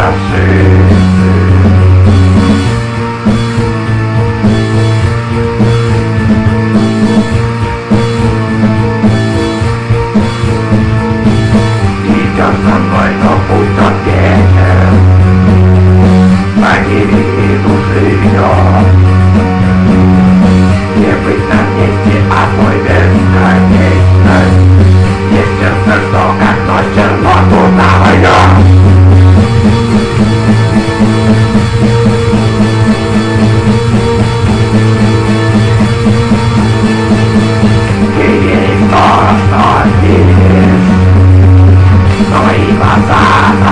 фашисты. Идешь со мной, но пусть он вечер погибели души ведет. Не быть на месте, а твой бесконечность. Есть честно, что как ночь черноту наводет. И есть то, что видишь. Твои глаза